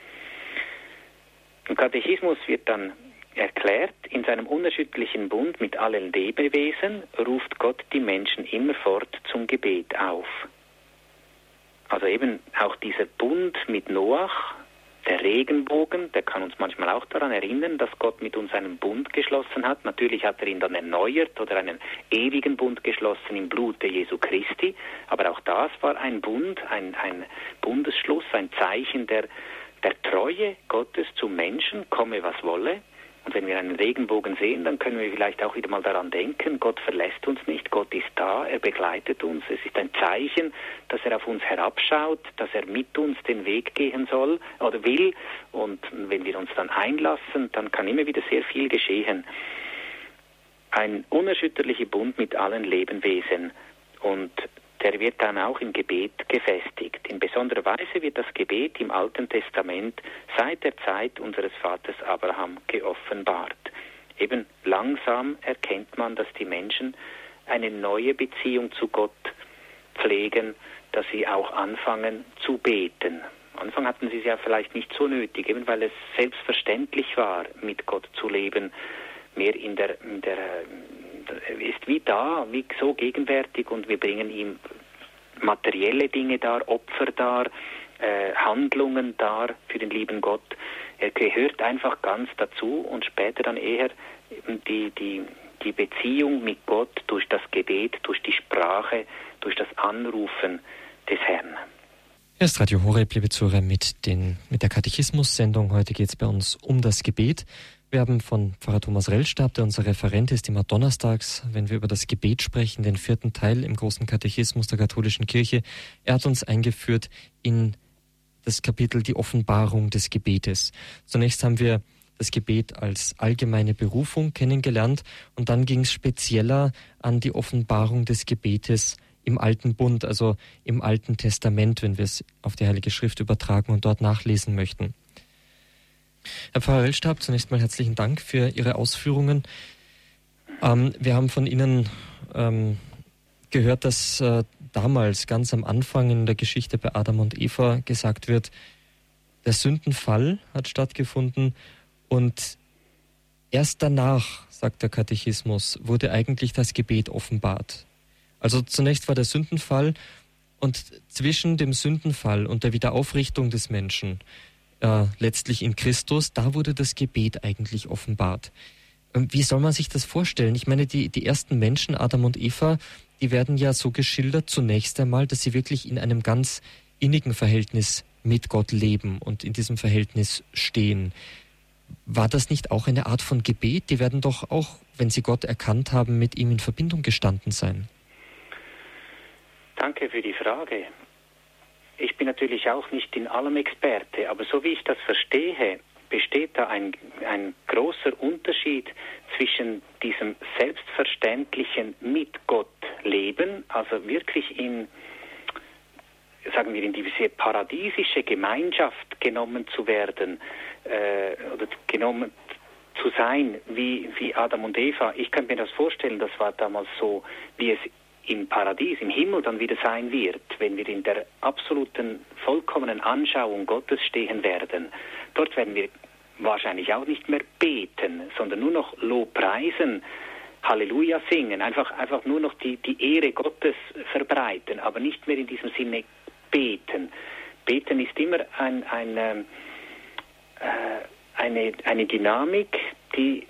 Im Katechismus wird dann erklärt, in seinem unerschütterlichen Bund mit allen Lebewesen ruft Gott die Menschen immerfort zum Gebet auf. Also eben auch dieser Bund mit Noach, der Regenbogen, der kann uns manchmal auch daran erinnern, dass Gott mit uns einen Bund geschlossen hat. Natürlich hat er ihn dann erneuert oder einen ewigen Bund geschlossen im Blute Jesu Christi. Aber auch das war ein Bund, ein Bundesschluss, ein Zeichen der Treue Gottes zum Menschen, komme was wolle. Und wenn wir einen Regenbogen sehen, dann können wir vielleicht auch wieder mal daran denken, Gott verlässt uns nicht, Gott ist da, er begleitet uns. Es ist ein Zeichen, dass er auf uns herabschaut, dass er mit uns den Weg gehen soll oder will. Und wenn wir uns dann einlassen, dann kann immer wieder sehr viel geschehen. Ein unerschütterlicher Bund mit allen Lebewesen. Und der wird dann auch im Gebet gefestigt. In besonderer Weise wird das Gebet im Alten Testament seit der Zeit unseres Vaters Abraham geoffenbart. Eben langsam erkennt man, dass die Menschen eine neue Beziehung zu Gott pflegen, dass sie auch anfangen zu beten. Am Anfang hatten sie es ja vielleicht nicht so nötig, eben weil es selbstverständlich war, mit Gott zu leben, mehr ist wie da, wie so gegenwärtig, und wir bringen ihm materielle Dinge dar, Opfer dar, Handlungen dar für den lieben Gott. Er gehört einfach ganz dazu, und später dann eher die Beziehung mit Gott durch das Gebet, durch die Sprache, durch das Anrufen des Herrn. Hier ist Radio Horeb, liebe Zuhörer, mit der Katechismus-Sendung. Heute geht es bei uns um das Gebet. Wir haben von Pfarrer Thomas Rellstab, der unser Referent ist, immer donnerstags, wenn wir über das Gebet sprechen, den 4. Teil im großen Katechismus der katholischen Kirche. Er hat uns eingeführt in das Kapitel die Offenbarung des Gebetes. Zunächst haben wir das Gebet als allgemeine Berufung kennengelernt, und dann ging es spezieller an die Offenbarung des Gebetes im Alten Bund, also im Alten Testament, wenn wir es auf die Heilige Schrift übertragen und dort nachlesen möchten. Herr Pfarrer Rellstab, zunächst mal herzlichen Dank für Ihre Ausführungen. Wir haben von Ihnen gehört, dass damals ganz am Anfang in der Geschichte bei Adam und Eva gesagt wird, der Sündenfall hat stattgefunden, und erst danach, sagt der Katechismus, wurde eigentlich das Gebet offenbart. Also zunächst war der Sündenfall, und zwischen dem Sündenfall und der Wiederaufrichtung des Menschen, letztlich in Christus, da wurde das Gebet eigentlich offenbart. Wie soll man sich das vorstellen? Ich meine, die ersten Menschen, Adam und Eva, die werden ja so geschildert zunächst einmal, dass sie wirklich in einem ganz innigen Verhältnis mit Gott leben und in diesem Verhältnis stehen. War das nicht auch eine Art von Gebet? Die werden doch auch, wenn sie Gott erkannt haben, mit ihm in Verbindung gestanden sein. Danke für die Frage. Ich bin natürlich auch nicht in allem Experte, aber so wie ich das verstehe, besteht da ein großer Unterschied zwischen diesem selbstverständlichen mit Gott leben, also wirklich in diese paradiesische Gemeinschaft genommen zu werden, oder genommen zu sein wie Adam und Eva. Ich kann mir das vorstellen, das war damals so, wie es im Paradies, im Himmel dann wieder sein wird, wenn wir in der absoluten, vollkommenen Anschauung Gottes stehen werden. Dort werden wir wahrscheinlich auch nicht mehr beten, sondern nur noch Lobpreisen, Halleluja singen, einfach nur noch die Ehre Gottes verbreiten, aber nicht mehr in diesem Sinne beten. Beten ist immer eine Dynamik, die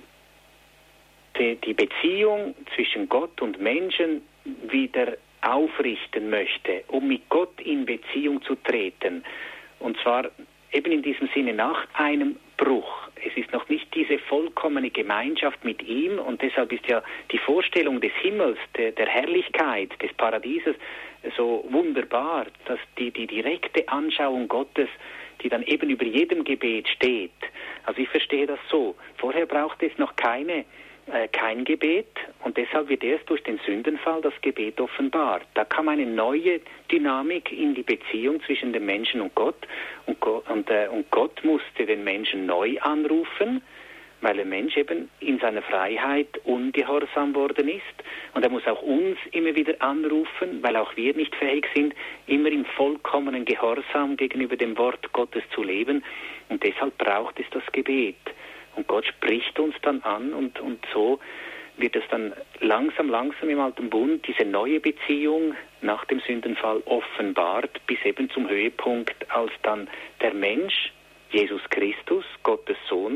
Beziehung zwischen Gott und Menschen wieder aufrichten möchte, um mit Gott in Beziehung zu treten. Und zwar eben in diesem Sinne nach einem Bruch. Es ist noch nicht diese vollkommene Gemeinschaft mit ihm, und deshalb ist ja die Vorstellung des Himmels, der Herrlichkeit, des Paradieses so wunderbar, dass die direkte Anschauung Gottes, die dann eben über jedem Gebet steht. Also ich verstehe das so. Vorher braucht es noch kein Gebet, und deshalb wird erst durch den Sündenfall das Gebet offenbart. Da kam eine neue Dynamik in die Beziehung zwischen dem Menschen und Gott, und Gott musste den Menschen neu anrufen, weil der Mensch eben in seiner Freiheit ungehorsam worden ist. Und er muss auch uns immer wieder anrufen, weil auch wir nicht fähig sind, immer im vollkommenen Gehorsam gegenüber dem Wort Gottes zu leben. Und deshalb braucht es das Gebet. Und Gott spricht uns dann an und so wird es dann langsam im Alten Bund diese neue Beziehung nach dem Sündenfall offenbart, bis eben zum Höhepunkt, als dann der Mensch, Jesus Christus, Gottes Sohn,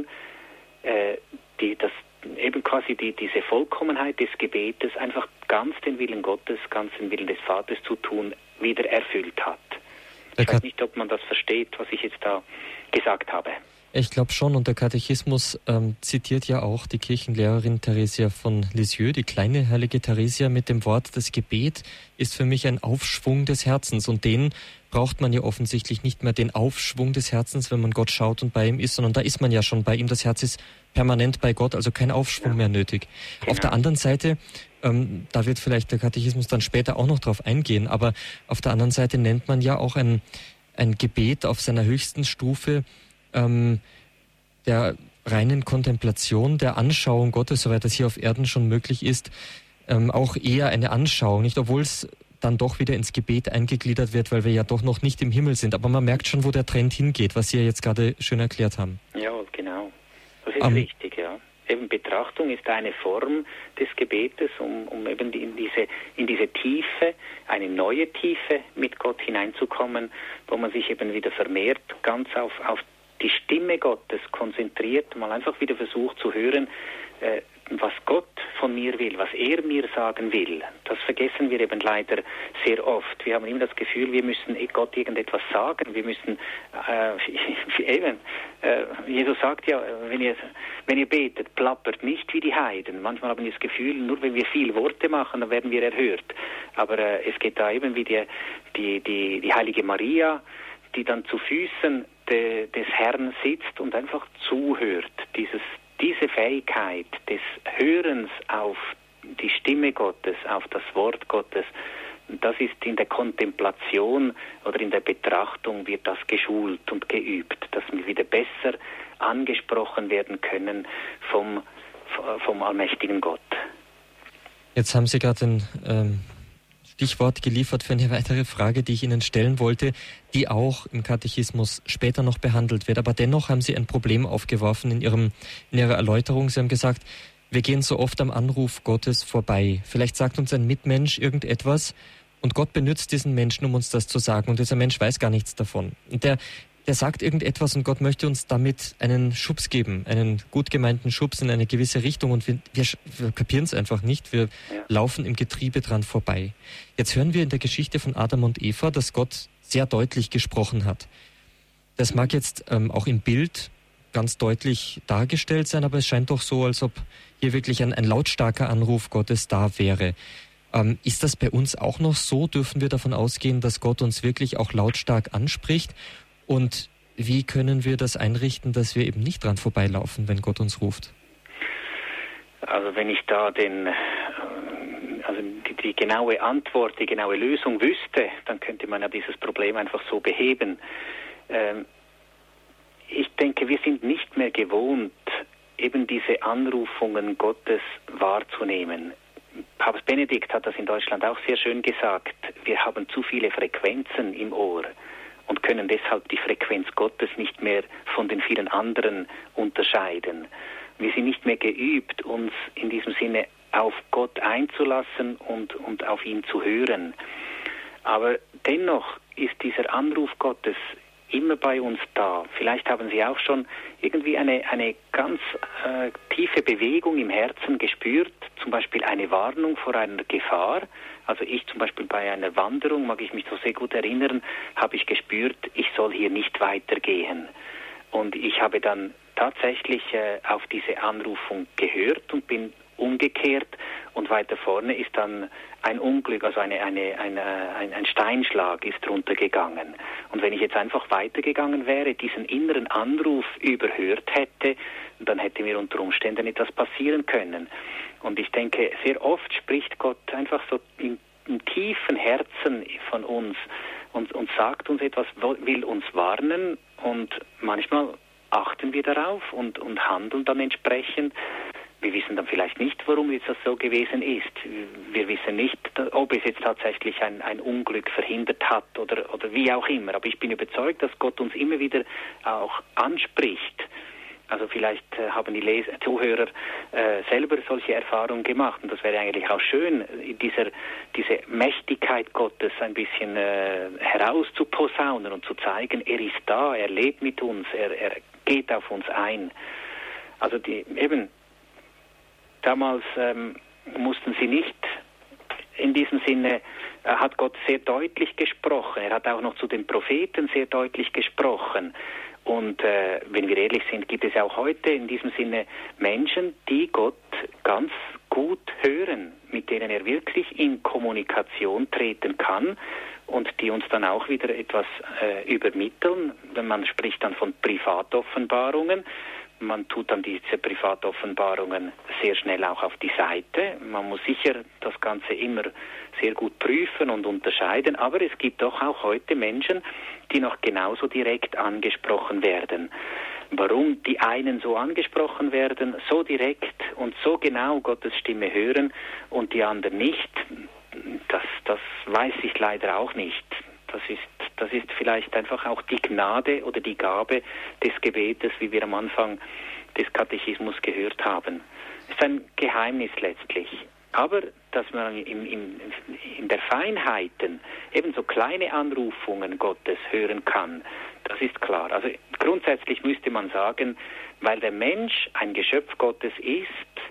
diese Vollkommenheit des Gebetes, einfach ganz den Willen Gottes, ganz den Willen des Vaters zu tun, wieder erfüllt hat. Ich weiß nicht, ob man das versteht, was ich jetzt da gesagt habe. Ich glaube schon, und der Katechismus zitiert ja auch die Kirchenlehrerin Theresia von Lisieux, die kleine heilige Theresia, mit dem Wort, das Gebet ist für mich ein Aufschwung des Herzens. Und den braucht man ja offensichtlich nicht mehr, den Aufschwung des Herzens, wenn man Gott schaut und bei ihm ist, sondern da ist man ja schon bei ihm. Das Herz ist permanent bei Gott, also kein Aufschwung mehr nötig. Genau. Auf der anderen Seite, da wird vielleicht der Katechismus dann später auch noch drauf eingehen, aber auf der anderen Seite nennt man ja auch ein Gebet auf seiner höchsten Stufe der reinen Kontemplation, der Anschauung Gottes, soweit das hier auf Erden schon möglich ist, auch eher eine Anschauung, nicht, obwohl es dann doch wieder ins Gebet eingegliedert wird, weil wir ja doch noch nicht im Himmel sind. Aber man merkt schon, wo der Trend hingeht, was Sie ja jetzt gerade schön erklärt haben. Ja, genau. Das ist richtig, ja. Eben Betrachtung ist eine Form des Gebetes, um eben in diese Tiefe, eine neue Tiefe mit Gott hineinzukommen, wo man sich eben wieder vermehrt ganz auf die Stimme Gottes konzentriert, mal einfach wieder versucht zu hören, was Gott von mir will, was er mir sagen will. Das vergessen wir eben leider sehr oft. Wir haben immer das Gefühl, wir müssen Gott irgendetwas sagen. Wir müssen Jesus sagt ja, wenn ihr betet, plappert nicht wie die Heiden. Manchmal haben wir das Gefühl, nur wenn wir viel Worte machen, dann werden wir erhört. Aber es geht da eben wie die heilige Maria, die dann zu Füßen des Herrn sitzt und einfach zuhört. Diese Fähigkeit des Hörens auf die Stimme Gottes, auf das Wort Gottes, das ist in der Kontemplation oder in der Betrachtung wird das geschult und geübt, dass wir wieder besser angesprochen werden können vom allmächtigen Gott. Jetzt haben Sie gerade ein Stichwort geliefert für eine weitere Frage, die ich Ihnen stellen wollte, die auch im Katechismus später noch behandelt wird. Aber dennoch haben Sie ein Problem aufgeworfen in Ihrer Erläuterung. Sie haben gesagt, wir gehen so oft am Anruf Gottes vorbei. Vielleicht sagt uns ein Mitmensch irgendetwas und Gott benutzt diesen Menschen, um uns das zu sagen. Und dieser Mensch weiß gar nichts davon. Und der sagt irgendetwas und Gott möchte uns damit einen Schubs geben, einen gut gemeinten Schubs in eine gewisse Richtung und wir kapieren es einfach nicht, wir laufen im Getriebe dran vorbei. Jetzt hören wir in der Geschichte von Adam und Eva, dass Gott sehr deutlich gesprochen hat. Das mag jetzt auch im Bild ganz deutlich dargestellt sein, aber es scheint doch so, als ob hier wirklich ein lautstarker Anruf Gottes da wäre. Ist das bei uns auch noch so? Dürfen wir davon ausgehen, dass Gott uns wirklich auch lautstark anspricht? Und wie können wir das einrichten, dass wir eben nicht dran vorbeilaufen, wenn Gott uns ruft? Also wenn ich da die genaue Antwort, die genaue Lösung wüsste, dann könnte man ja dieses Problem einfach so beheben. Ich denke, wir sind nicht mehr gewohnt, eben diese Anrufungen Gottes wahrzunehmen. Papst Benedikt hat das in Deutschland auch sehr schön gesagt. Wir haben zu viele Frequenzen im Ohr und können deshalb die Frequenz Gottes nicht mehr von den vielen anderen unterscheiden. Wir sind nicht mehr geübt, uns in diesem Sinne auf Gott einzulassen und auf ihn zu hören. Aber dennoch ist dieser Anruf Gottes immer bei uns da. Vielleicht haben Sie auch schon irgendwie eine ganz tiefe Bewegung im Herzen gespürt, zum Beispiel eine Warnung vor einer Gefahr. Also ich zum Beispiel bei einer Wanderung, mag ich mich so sehr gut erinnern, habe ich gespürt, ich soll hier nicht weitergehen. Und ich habe dann tatsächlich auf diese Anrufung gehört und bin umgekehrt und weiter vorne ist dann ein Unglück, also ein Steinschlag ist runtergegangen. Und wenn ich jetzt einfach weitergegangen wäre, diesen inneren Anruf überhört hätte, dann hätte mir unter Umständen etwas passieren können. Und ich denke, sehr oft spricht Gott einfach so im tiefen Herzen von uns und sagt uns etwas, will uns warnen und manchmal achten wir darauf und handeln dann entsprechend. Wir wissen dann vielleicht nicht, warum jetzt das so gewesen ist. Wir wissen nicht, ob es jetzt tatsächlich ein Unglück verhindert hat oder wie auch immer. Aber ich bin überzeugt, dass Gott uns immer wieder auch anspricht. Also vielleicht haben die Zuhörer selber solche Erfahrungen gemacht. Und das wäre eigentlich auch schön, diese Mächtigkeit Gottes ein bisschen herauszuposaunen und zu zeigen, er ist da, er lebt mit uns, er geht auf uns ein. Also damals mussten sie nicht, in diesem Sinne hat Gott sehr deutlich gesprochen. Er hat auch noch zu den Propheten sehr deutlich gesprochen. Und wenn wir ehrlich sind, gibt es ja auch heute in diesem Sinne Menschen, die Gott ganz gut hören, mit denen er wirklich in Kommunikation treten kann und die uns dann auch wieder etwas übermitteln. Man spricht dann von Privatoffenbarungen. Man tut dann diese Privatoffenbarungen sehr schnell auch auf die Seite. Man muss sicher das Ganze immer sehr gut prüfen und unterscheiden, aber es gibt doch auch heute Menschen, die noch genauso direkt angesprochen werden. Warum die einen so angesprochen werden, so direkt und so genau Gottes Stimme hören und die anderen nicht, das weiß ich leider auch nicht. Das ist vielleicht einfach auch die Gnade oder die Gabe des Gebetes, wie wir am Anfang des Katechismus gehört haben. Es ist ein Geheimnis letztlich. Aber dass man in der Feinheiten eben so kleine Anrufungen Gottes hören kann, das ist klar. Also grundsätzlich müsste man sagen, weil der Mensch ein Geschöpf Gottes ist,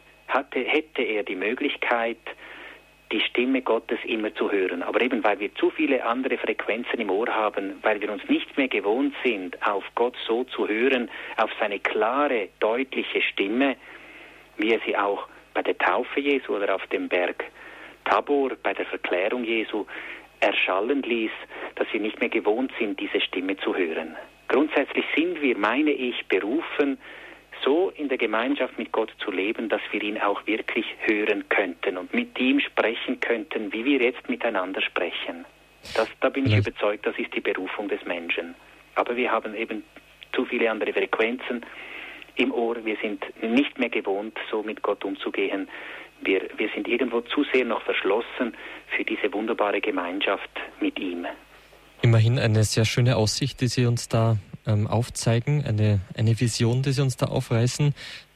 hätte er die Möglichkeit, die Stimme Gottes immer zu hören. Aber eben, weil wir zu viele andere Frequenzen im Ohr haben, weil wir uns nicht mehr gewohnt sind, auf Gott so zu hören, auf seine klare, deutliche Stimme, wie er sie auch bei der Taufe Jesu oder auf dem Berg Tabor, bei der Verklärung Jesu erschallen ließ, dass wir nicht mehr gewohnt sind, diese Stimme zu hören. Grundsätzlich sind wir, meine ich, berufen, so in der Gemeinschaft mit Gott zu leben, dass wir ihn auch wirklich hören könnten und mit ihm sprechen könnten, wie wir jetzt miteinander sprechen. Da bin ich überzeugt, das ist die Berufung des Menschen. Aber wir haben eben zu viele andere Frequenzen im Ohr. Wir sind nicht mehr gewohnt, so mit Gott umzugehen. Wir sind irgendwo zu sehr noch verschlossen für diese wunderbare Gemeinschaft mit ihm. Immerhin eine sehr schöne Aussicht, die Sie uns da aufzeigen, eine Vision, die Sie uns da aufreißen,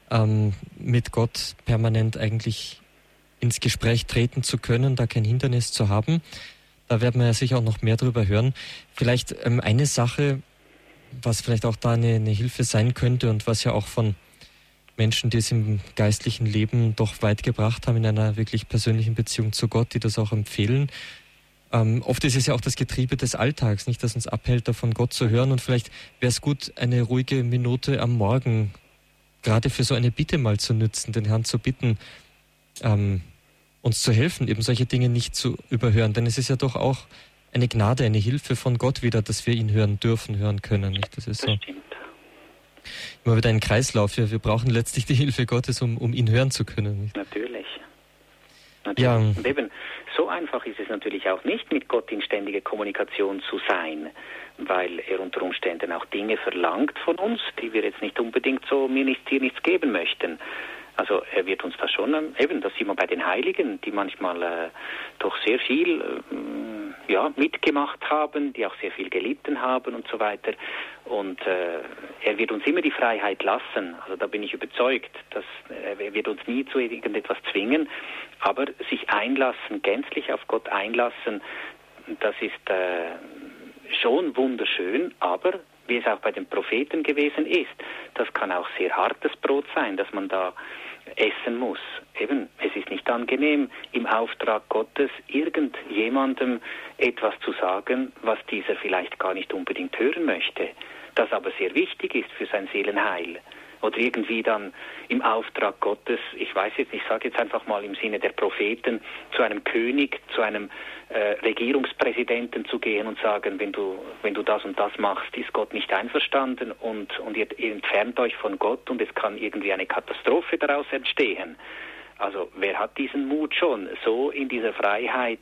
mit Gott permanent eigentlich ins Gespräch treten zu können, da kein Hindernis zu haben. Da werden wir ja sicher auch noch mehr drüber hören. Vielleicht eine Sache, was vielleicht auch da eine Hilfe sein könnte und was ja auch von Menschen, die es im geistlichen Leben doch weit gebracht haben, in einer wirklich persönlichen Beziehung zu Gott, die das auch empfehlen. Oft ist es ja auch das Getriebe des Alltags, nicht, das uns abhält, davon Gott zu hören. Und vielleicht wäre es gut, eine ruhige Minute am Morgen gerade für so eine Bitte mal zu nützen, den Herrn zu bitten, uns zu helfen, eben solche Dinge nicht zu überhören. Denn es ist ja doch auch eine Gnade, eine Hilfe von Gott wieder, dass wir ihn hören dürfen, hören können. Nicht? Das ist so. Stimmt. Immer wieder ein Kreislauf. Wir brauchen letztlich die Hilfe Gottes, um ihn hören zu können. Nicht? Natürlich. Ja. Und eben, so einfach ist es natürlich auch nicht, mit Gott in ständiger Kommunikation zu sein, weil er unter Umständen auch Dinge verlangt von uns, die wir jetzt nicht unbedingt so dir nichts geben möchten. Also er wird uns das schon, eben, das sieht man bei den Heiligen, die manchmal doch sehr viel mitgemacht haben, die auch sehr viel gelitten haben und so weiter. Und er wird uns immer die Freiheit lassen. Also da bin ich überzeugt, dass er wird uns nie zu irgendetwas zwingen, aber sich einlassen, gänzlich auf Gott einlassen, das ist schon wunderschön, aber wie es auch bei den Propheten gewesen ist, das kann auch sehr hartes Brot sein, dass man da essen muss. Eben, es ist nicht angenehm, im Auftrag Gottes irgendjemandem etwas zu sagen, was dieser vielleicht gar nicht unbedingt hören möchte, das aber sehr wichtig ist für sein Seelenheil. Oder irgendwie dann im Auftrag Gottes, ich weiß jetzt, ich sage jetzt einfach mal im Sinne der Propheten, zu einem König, zu einem Regierungspräsidenten zu gehen und sagen, wenn du das und das machst, ist Gott nicht einverstanden und ihr entfernt euch von Gott und es kann irgendwie eine Katastrophe daraus entstehen. Also wer hat diesen Mut schon, so in dieser Freiheit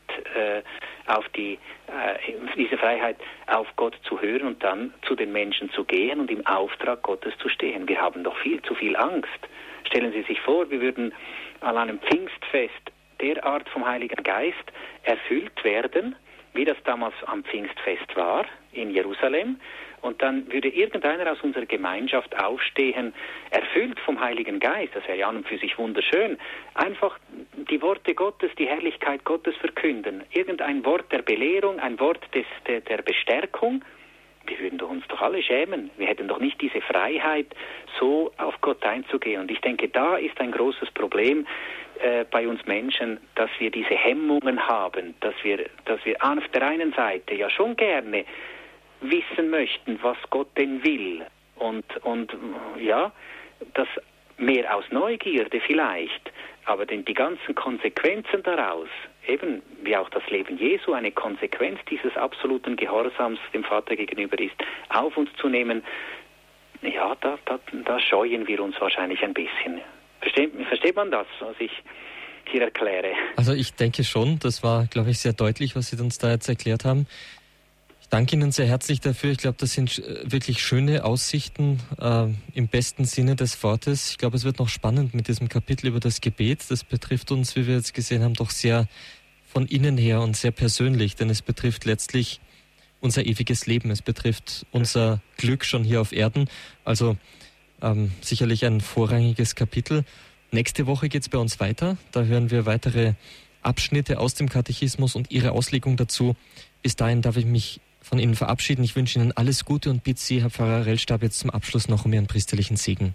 diese Freiheit auf Gott zu hören und dann zu den Menschen zu gehen und im Auftrag Gottes zu stehen? Wir haben doch viel zu viel Angst. Stellen Sie sich vor, wir würden an einem Pfingstfest derart vom Heiligen Geist erfüllt werden, wie das damals am Pfingstfest war in Jerusalem. Und dann würde irgendeiner aus unserer Gemeinschaft aufstehen, erfüllt vom Heiligen Geist, das wäre ja an und für sich wunderschön, einfach die Worte Gottes, die Herrlichkeit Gottes verkünden. Irgendein Wort der Belehrung, ein Wort der Bestärkung. Wir würden uns doch alle schämen. Wir hätten doch nicht diese Freiheit, so auf Gott einzugehen. Und ich denke, da ist ein großes Problem bei uns Menschen, dass wir diese Hemmungen haben, dass wir auf der einen Seite ja schon gerne wissen möchten, was Gott denn will. Und ja, das mehr aus Neugierde vielleicht, aber denn die ganzen Konsequenzen daraus, eben wie auch das Leben Jesu eine Konsequenz dieses absoluten Gehorsams dem Vater gegenüber ist, auf uns zu nehmen, ja, da scheuen wir uns wahrscheinlich ein bisschen. Versteht man das, was ich hier erkläre? Also ich denke schon, das war, glaube ich, sehr deutlich, was Sie uns da jetzt erklärt haben. Ich danke Ihnen sehr herzlich dafür. Ich glaube, das sind wirklich schöne Aussichten im besten Sinne des Wortes. Ich glaube, es wird noch spannend mit diesem Kapitel über das Gebet. Das betrifft uns, wie wir jetzt gesehen haben, doch sehr von innen her und sehr persönlich, denn es betrifft letztlich unser ewiges Leben. Es betrifft unser Glück schon hier auf Erden. Also sicherlich ein vorrangiges Kapitel. Nächste Woche geht es bei uns weiter. Da hören wir weitere Abschnitte aus dem Katechismus und Ihre Auslegung dazu. Bis dahin darf ich mich von Ihnen verabschieden. Ich wünsche Ihnen alles Gute und bitte Sie, Herr Pfarrer Rellstab, jetzt zum Abschluss noch um Ihren priesterlichen Segen.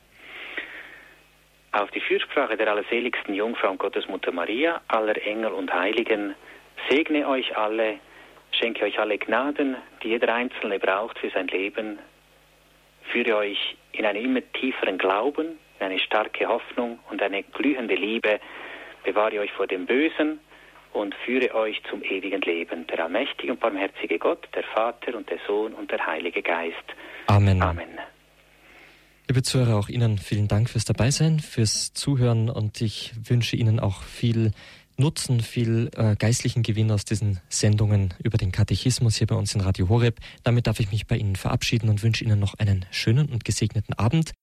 Auf die Fürsprache der allerseligsten Jungfrau und Gottesmutter Maria, aller Engel und Heiligen, segne euch alle, schenke euch alle Gnaden, die jeder Einzelne braucht für sein Leben, führe euch in einen immer tieferen Glauben, in eine starke Hoffnung und eine glühende Liebe, bewahre euch vor dem Bösen und führe euch zum ewigen Leben. Der allmächtige und barmherzige Gott, der Vater und der Sohn und der Heilige Geist. Amen. Amen. Liebe Zuhörer, auch Ihnen vielen Dank fürs Dabeisein, fürs Zuhören und ich wünsche Ihnen auch viel Nutzen, viel geistlichen Gewinn aus diesen Sendungen über den Katechismus hier bei uns in Radio Horeb. Damit darf ich mich bei Ihnen verabschieden und wünsche Ihnen noch einen schönen und gesegneten Abend.